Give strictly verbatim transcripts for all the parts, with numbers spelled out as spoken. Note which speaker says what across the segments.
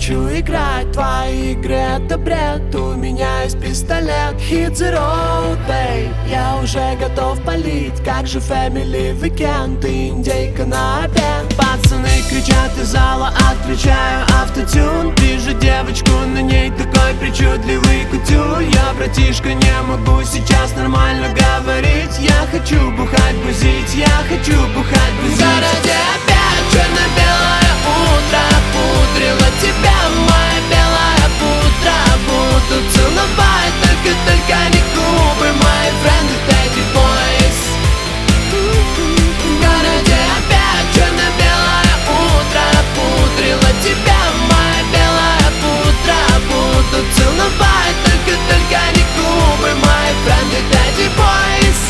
Speaker 1: хочу играть твои игры, это бред. У меня есть пистолет, hit the road, babe. Я уже готов палить, как же family weekend. Ты индейка на обед. Пацаны кричат из зала, отключаю автотюн. Вижу девочку, на ней такой причудливый кутюр. Я, братишка, не могу сейчас нормально говорить. Я хочу бухать, бузить, я хочу бухать, бузить. В городе опять черно-белое утро. Пудрила тебя, моя белая пудра. Буду целовать, только, только не губы. My friend, daddy boys. В городе опять черно-белое утро. Пудрила тебя, моя белая пудра. Буду целовать, только, только не губы. My friend, daddy boys.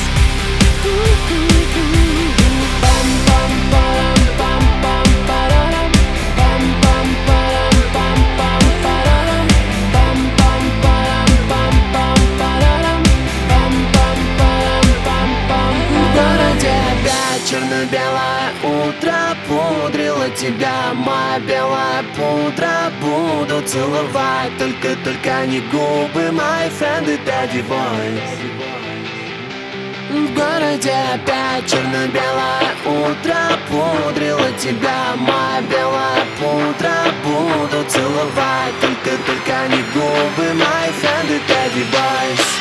Speaker 1: Черно-белое утро, пудрила тебя, моя белая пудра. Буду целовать, только, только не губы. My friend, daddy boys. В городе опять черно-белое утро. Пудрила тебя, моя белая пудра. Буду целовать, только, только не губы. My friend, daddy boys.